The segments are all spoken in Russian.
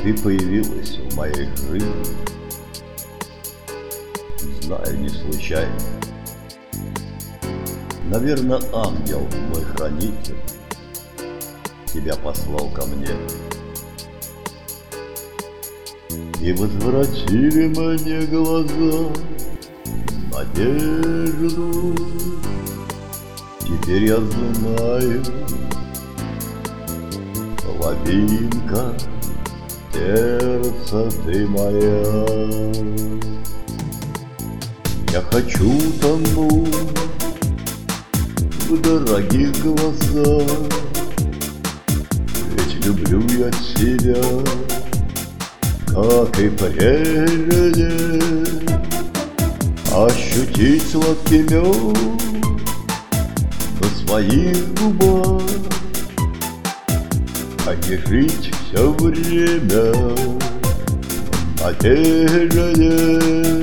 Ты появилась в моей жизни, знаю, не случайно. Наверно, ангел мой хранитель тебя послал ко мне. И возвратили мне глаза надежду. Теперь я знаю, половинка сердца ты моя. Я хочу тонуть в дорогих глазах, ведь люблю я тебя, как и прежде. Ощутить сладкий мед на своих губах, а не жить все время в надежде.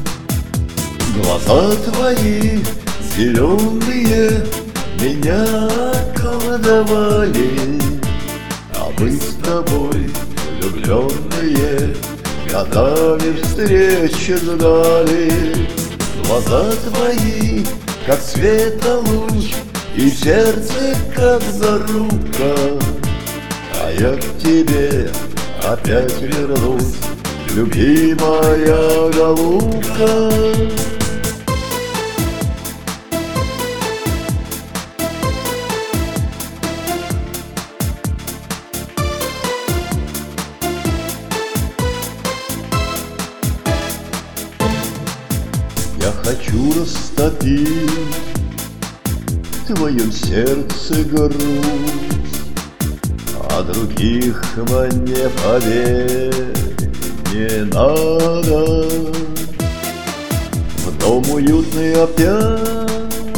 Глаза твои зеленые меня колдовали, а мы с тобой влюбленные годами встречи ждали. Глаза твои, как светолуч, и сердце, как зарубка, а я к тебе опять вернусь, любимая голубка. Я хочу растопить в твоем сердце грусть, а других мне, поверь, не надо. В дом уютный опять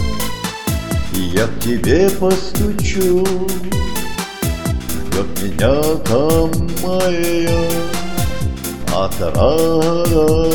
я к тебе постучу, ждет меня там моя отрада.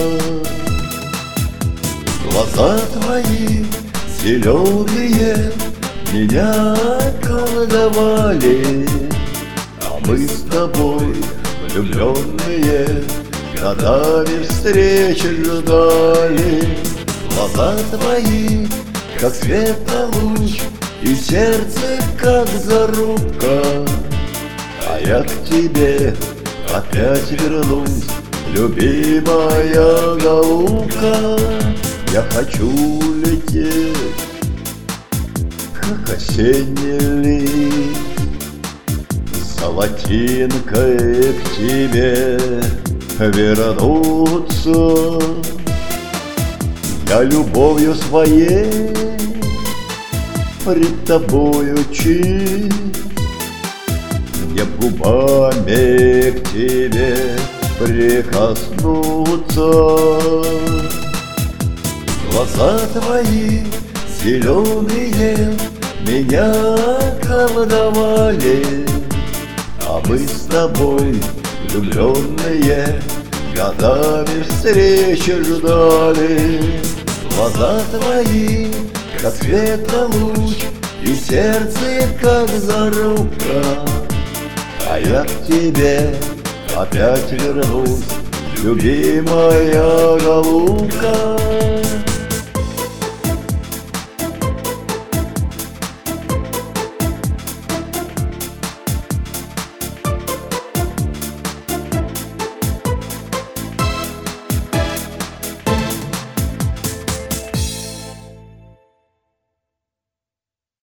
Глаза твои зеленые меня колдовали, а мы с тобой влюбленные годами встречи ждали. Глаза твои, как светолуч, и сердце, как зарубка, а я к тебе опять вернусь, любимая голубка. Я хочу лететь, как осенний лист, золотинкой к тебе вернуться. Я любовью своей пред тобою чист, мне губами к тебе прикоснуться. Глаза твои зеленые меня колдовали, а мы с тобой влюбленные годами встречи ждали. Глаза твои, как светолуч, и сердце, как зарубка, а я к тебе опять вернусь, любимая голубка.